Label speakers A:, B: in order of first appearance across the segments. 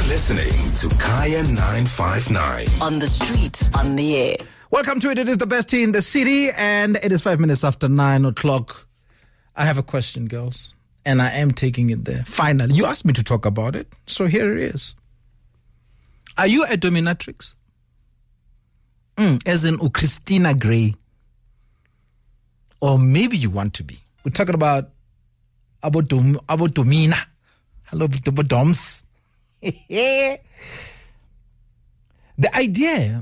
A: listening to Kaya 959.
B: On the street, on the air.
C: Welcome to it. It is the best tea in the city, and it is 5 minutes after 9 o'clock. I have a question, girls, and I am taking it there. Finally, you asked me to talk about it, so here it is. Are you a dominatrix? As in Christina Gray. Or maybe you want to be. We're talking about domina. Hello, doms. The idea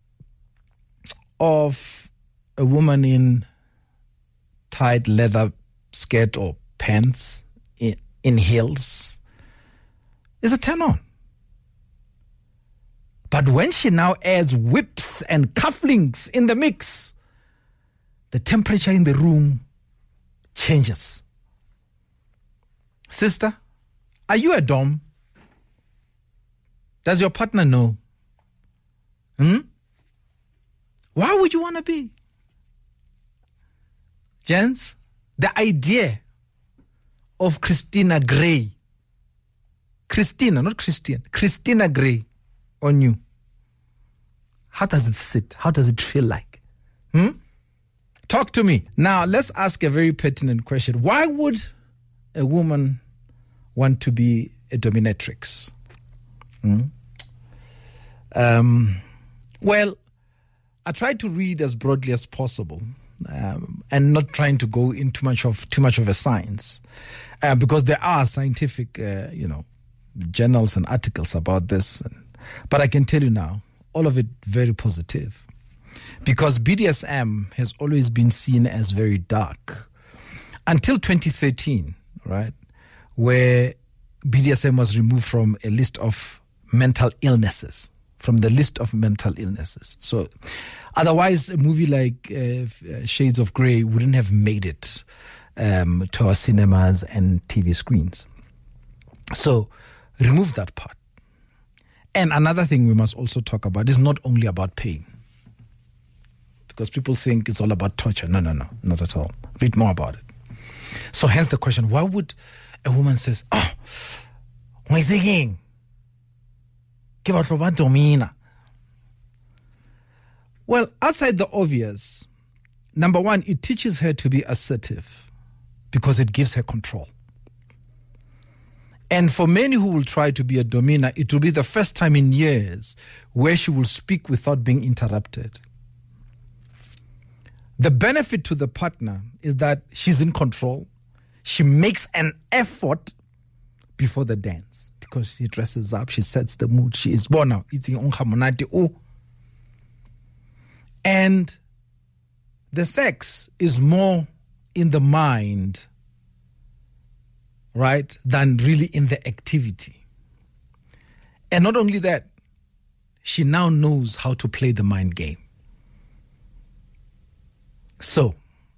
C: of a woman in tight leather skirt or pants in heels is a turn-on. But when she now adds whips and cufflinks in the mix, the temperature in the room changes. Sister, are you a dom? Does your partner know? Why would you want to be? Gents, the idea of Christina Gray, Christina, not Christian, Christina Gray on you. How does it sit? How does it feel like? Talk to me. Now, let's ask a very pertinent question. Why would a woman want to be a dominatrix? Well, I try to read as broadly as possible, and not trying to go into too much of a science, because there are scientific, journals and articles about this. But I can tell you now, all of it very positive, because BDSM has always been seen as very dark until 2013, right, where BDSM was removed from a list of mental illnesses. So otherwise, a movie like Shades of Grey wouldn't have made it to our cinemas and TV screens. So remove that part. And another thing we must also talk about is not only about pain. Because people think it's all about torture. No, not at all. Read more about it. So hence the question, why would a woman say, what is it? Give out from a domina. Well, outside the obvious, number one, it teaches her to be assertive because it gives her control. And for many who will try to be a domina, it will be the first time in years where she will speak without being interrupted. The benefit to the partner is that she's in control. She makes an effort before the dance because she dresses up, she sets the mood, she is born now. And the sex is more in the mind, right, than really in the activity. And not only that, she now knows how to play the mind game. So,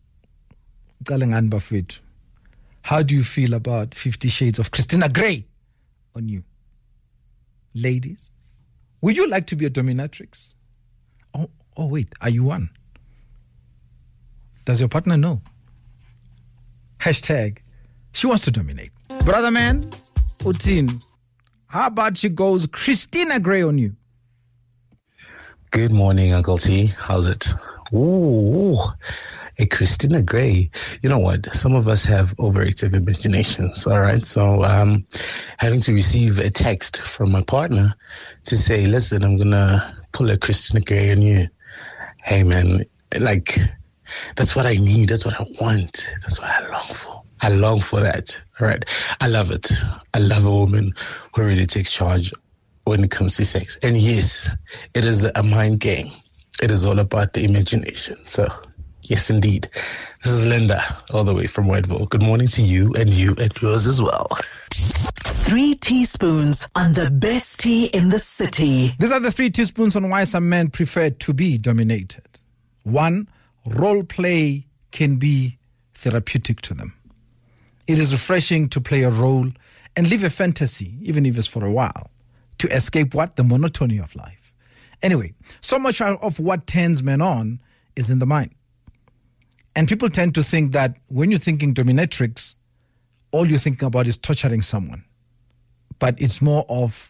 C: how do you feel about 50 Shades of Christina Gray on you? Ladies, would you like to be a dominatrix? Oh wait, are you one? Does your partner know? Hashtag, she wants to dominate. Brother man, Utin, how about she goes Christina Gray on you?
D: Good morning, Uncle T. How's it? Ooh, a Christina Gray. You know what? Some of us have overactive imaginations, all right? So having to receive a text from my partner to say, listen, I'm going to pull a Christina Gray on you. Hey, man, like, that's what I need. That's what I want. That's what I long for. I long for that, all right? I love it. I love a woman who really takes charge when it comes to sex. And yes, it is a mind game. It is all about the imagination. So, yes, indeed. This is Linda, all the way from Whiteville. Good morning to you and yours as well.
B: 3 teaspoons on the best tea in the city.
C: These are the 3 teaspoons on why some men prefer to be dominated. 1, role play can be therapeutic to them. It is refreshing to play a role and live a fantasy, even if it's for a while, to escape what? The monotony of life. Anyway, so much of what turns men on is in the mind. And people tend to think that when you're thinking dominatrix, all you're thinking about is torturing someone. But it's more of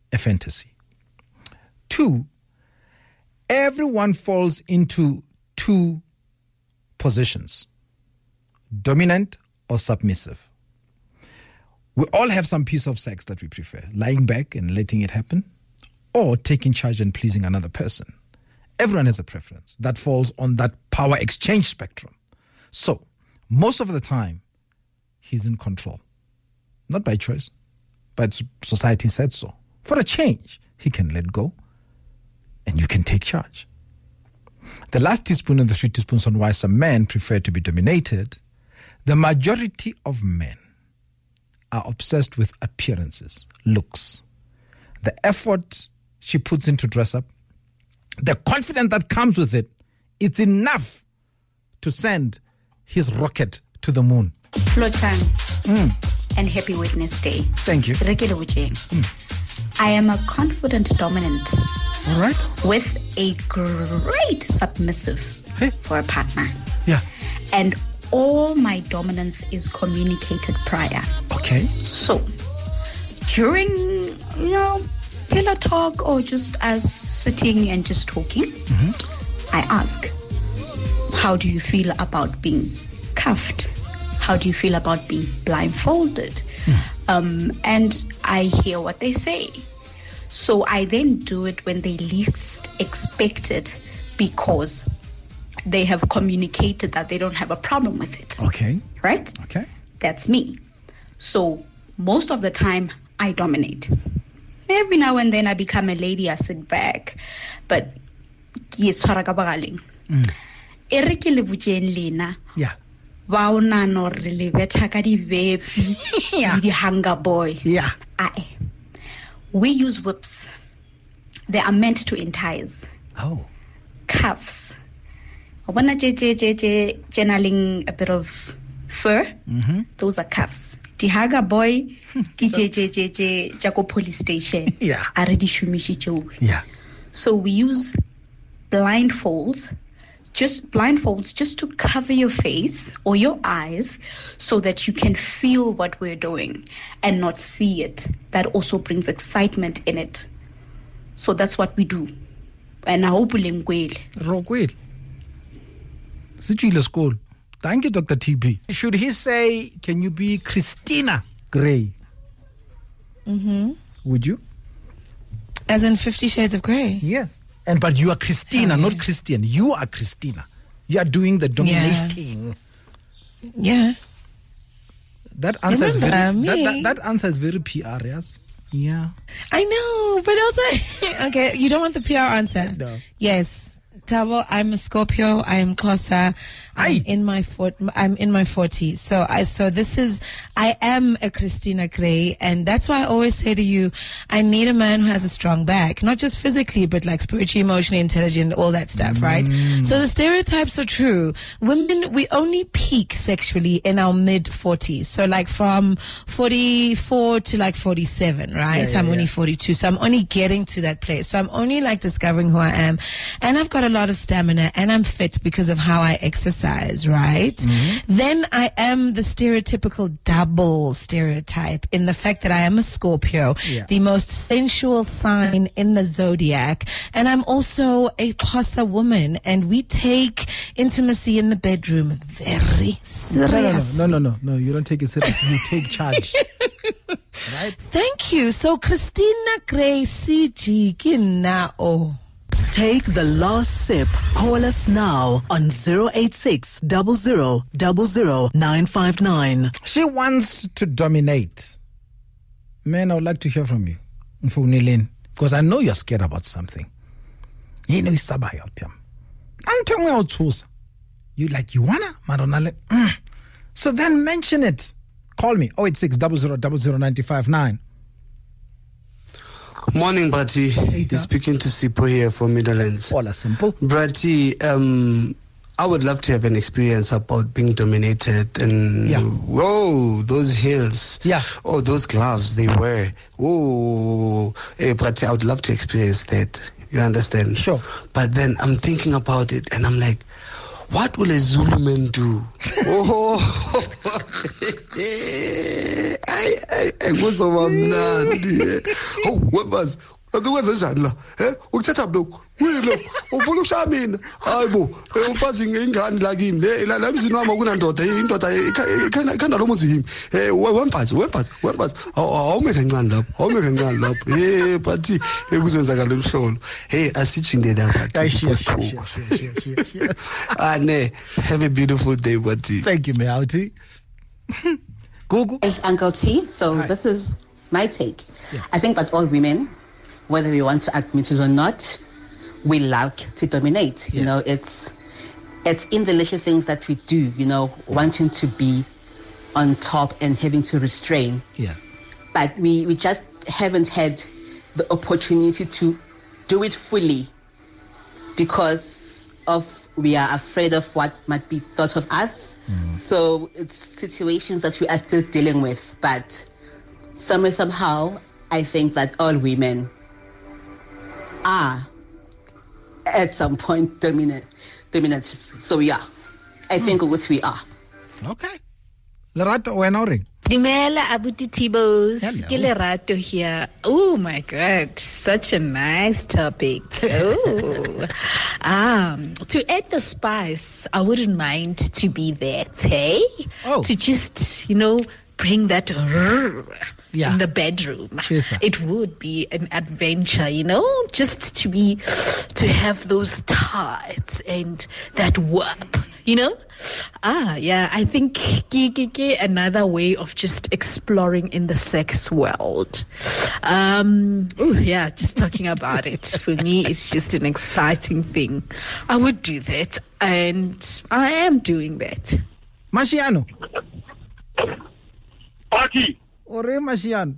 C: a fantasy. 2, everyone falls into 2 positions, dominant or submissive. We all have some piece of sex that we prefer, lying back and letting it happen, or taking charge and pleasing another person. Everyone has a preference that falls on that power exchange spectrum. So, most of the time, he's in control. Not by choice, but society said so. For a change, he can let go, and you can take charge. The last teaspoon and the 3 teaspoons on why some men prefer to be dominated. The majority of men are obsessed with appearances, looks. The effort she puts into dress up, the confidence that comes with it, it's enough to send his rocket to the moon.
E: Flotan, and happy Wednesday.
C: Thank you.
E: I am a confident dominant.
C: All right.
E: With a great submissive for a partner.
C: Yeah.
E: And all my dominance is communicated prior.
C: Okay.
E: So, during, pillow talk or just as sitting and just talking, I ask, how do you feel about being cuffed? How do you feel about being blindfolded? And I hear what they say. So I then do it when they least expect it because they have communicated that they don't have a problem with it.
C: Okay.
E: Right?
C: Okay.
E: That's me. So most of the time, I dominate. Every now and then I become a lady, I sit back. But yes,
C: Yeah.
E: Vauna no really better di hunger boy.
C: Yeah.
E: We use whips. They are meant to entice.
C: Oh.
E: Cuffs. When I channeling a bit of fur, those are cuffs. The haga boy, Jaco police station.
C: Yeah.
E: Already shumishicho.
C: Yeah.
E: So we use blindfolds just to cover your face or your eyes so that you can feel what we're doing and not see it. That also brings excitement in it. So that's what we do. And I hope
C: Rockwell. Situile school. Thank you, Dr. TB. Should he say, can you be Christina Grey? Would you?
F: As in 50 Shades of Grey?
C: Yes. But you are Christina, not Christian. You are Christina. You are doing the dominating.
F: Yeah.
C: That answer is very
F: me.
C: that answer is very PR, yes. Yeah.
F: I know, but also okay, you don't want the PR answer.
C: No.
F: Yes. Tabo, I'm a Scorpio. I am Xhosa. I'm in my 40s. So I am a Christina Grey, and that's why I always say to you, I need a man who has a strong back, not just physically, but like spiritually, emotionally intelligent, all that stuff, right? So the stereotypes are true. Women, we only peak sexually in our mid 40s. So like from 44 to like 47, right? So I'm only 42. So I'm only getting to that place. So I'm only like discovering who I am, and I've got a lot of stamina, and I'm fit because of how I exercise, right? Then I am the stereotypical double stereotype in the fact that I am a Scorpio, the most sensual sign in the zodiac, and I'm also a Xhosa woman, and we take intimacy in the bedroom very seriously.
C: No, you don't take it seriously. You take charge. Right?
F: Thank you. So Christina Grey CG Kinao.
B: Take the last sip. Call us now on 086 00 959.
C: She wants to dominate. Man, I would like to hear from you. Because I know you're scared about something. You know, you like, you wanna? So then mention it. Call me 086 00 959.
G: Morning, Brati. You're speaking to Sipo here from Midlands.
C: All are simple.
G: Brati, I would love to have an experience about being dominated and whoa, those heels.
C: Yeah.
G: Oh, those gloves they wear. Whoa. Hey, Brati, I would love to experience that. You understand?
C: Sure.
G: But then I'm thinking about it and I'm like, what will a Zulu man do? Oh, kuzoba mnandi. Oh, webas. Ukwenza njani la? Ukuthatha lokho. Uyilo, ufuna ukushaya mina. Hayibo, umfazi ngengane la kimi. La emzini wami kunandoda, indoda ikhanda lo muzi yimi. Wemfazi. Awume kancane lapho. But ekuzenzakala emhlolo. Asijinde lapha. Ane, have a beautiful day, buddy.
C: Thank you, Meauti. Gugu.
H: It's Uncle T. So This is my take.
C: Yeah.
H: I think that all women, whether we want to admit it or not, we love to dominate.
C: Yeah.
H: You know, it's in the little things that we do, you know, wanting to be on top and having to restrain.
C: Yeah.
H: But we just haven't had the opportunity to do it fully because we are afraid of what might be thought of us. So it's situations that we are still dealing with. But somehow, I think that all women are at some point dominant. So yeah, I think what we are.
C: Okay. Lerato, when ring.
I: Dimela Abuti Tibos, ke Lerato here. Oh my God, such a nice topic. Oh. To add the spice, I wouldn't mind to be that, hey?
C: Oh.
I: To just, bring that in the bedroom. It would be an adventure, just to have those tights and that warp, I think another way of just exploring in the sex world. Just talking about it for me, it's just an exciting thing. I would do that, and I am doing that.
C: Mashiano.
J: Party.
C: Ore Mashiano.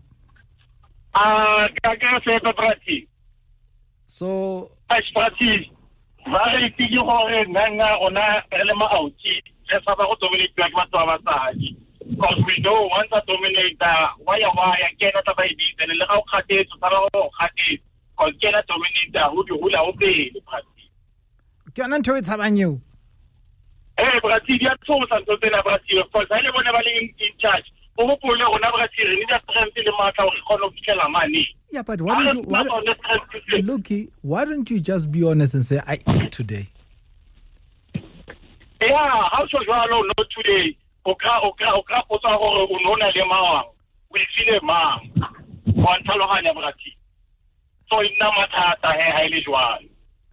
C: So.
J: Party. Very big hore nanga ona elema outi. Esa ba go dominate like batho ba basadi. Because we know once a dominator, why kena ta ba ibitse le ga o kgatetse tsara go kgatetse. Because kena dominator ho di hula o pele party.
C: Ke ana ntho e tshabanyeo.
J: Party dia tsosa ntse tsena party. Because ha le bona ba le in charge. O hopole rona party re ni dia strength le matla o kgona go fitlela money.
C: Yeah, but why don't you just be honest and say, I ate today?
J: Yeah, how should you allow not today? Oka, unona le mawang. We feel a man. One talohanya brati. So in namatata highly juan.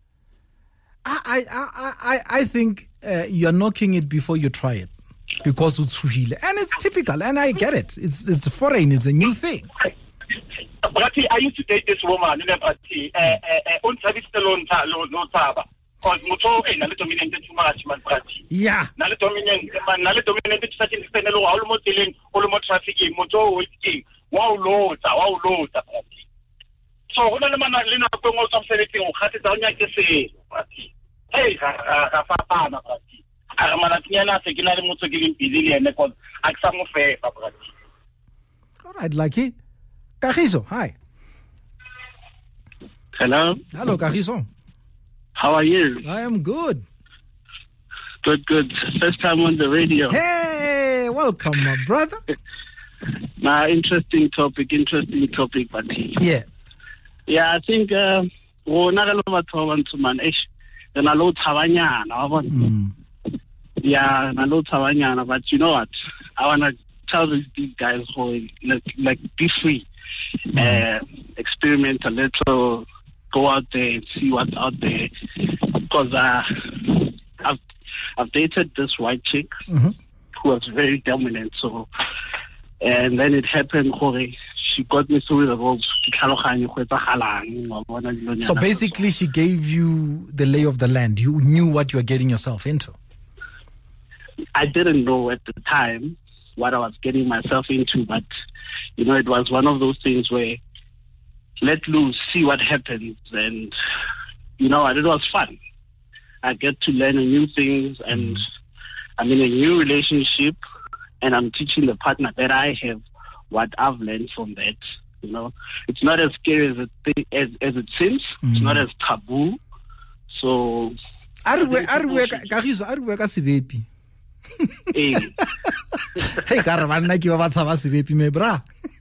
C: I think you're knocking it before you try it. Because it's suhile. And it's typical, and I get it. It's foreign, it's a new thing.
J: Brati, I used to date this woman in a Brati. On service alone, no taba. Because Moto and a little dominated too much, man, Brati.
C: Yeah.
J: Nale dominated to such an extent, almost dealing, almost trafficking, Moto, waiting. Wow, load, Brati. So, when a man Lina promotes some anything or cut it down, I can say, Brati. Hey, Rafa, Brati. I'm not taking any more to give him easily and because I some of fair, Brati.
C: All right, Lucky. Kagiso, hi.
K: Hello,
C: Kagiso.
K: How are you?
C: I am good.
K: Good. First time on the radio.
C: Hey, welcome, my brother.
K: Interesting topic, but
C: yeah,
K: I think but you know what? I wanna tell these guys who like be free. Experiment a little, go out there and see what's out there. Because I've dated this white chick who was very dominant. So, and then it happened. She got me through the ropes.
C: So basically, she gave you the lay of the land. You knew what you were getting yourself into.
K: I didn't know at the time what I was getting myself into, but it was one of those things where let loose, see what happens, and it was fun. I get to learn new things, and I'm in a new relationship, and I'm teaching the partner that I have what I've learned from that. It's not as scary as it seems. It's not as taboo. So
C: Hey, ka re banna ke ba tshaba sebepi me bra.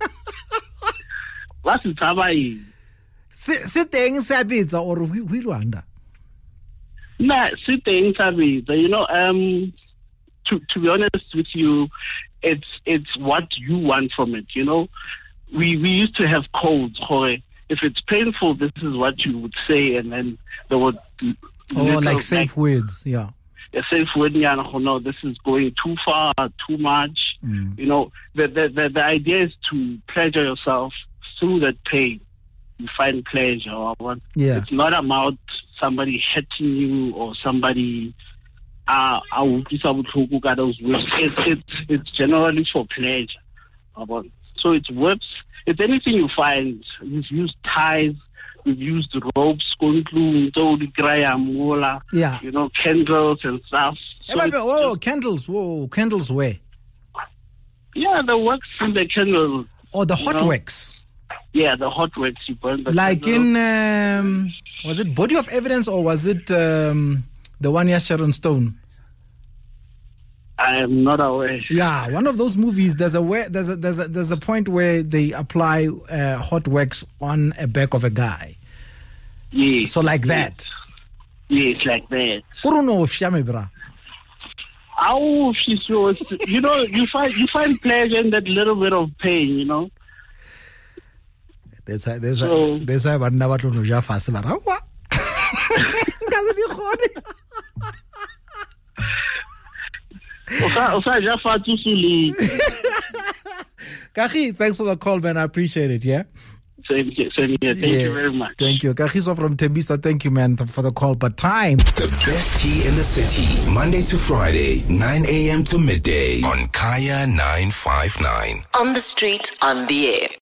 K: Ba se tshaba eng?
C: Se teng se a betsa or ho Rwanda.
K: Nah, se teng sa betsa. You know, to be honest with you, it's what you want from it. You know, we used to have codes. If it's painful, this is what you would say, and then there would
C: like safe words, yeah.
K: A safe word, no, this is going too far, too much. You know, the idea is to pleasure yourself through that pain. You find pleasure.
C: Yeah.
K: It's not about somebody hitting you or somebody. It's generally for pleasure. So it's whips. It's anything you find. We've used ties. We've used ropes, you know, candles and stuff.
C: So candles. Whoa, candles where?
K: Yeah, the wax in the candles.
C: Oh, the hot wax.
K: Yeah, the hot wax. You burn the
C: like
K: candle.
C: In, was it Body of Evidence or was it the one near Sharon Stone?
K: I am not aware.
C: Yeah, one of those movies. There's a point where they apply hot wax on a back of a guy.
K: Yes.
C: So like that.
K: Yes, like that. You know, you find pleasure in that little bit of pain. You know.
C: There's why but never to know fast. Kahi, thanks for the call, man. I appreciate it, yeah?
K: Same here. Thank you very much.
C: Thank you. Kahiso from Tembisa, thank you, man, for the call. But time.
A: The best tea in the city, Monday to Friday, 9 a.m. to midday on Kaya 959.
B: On the street, on the air.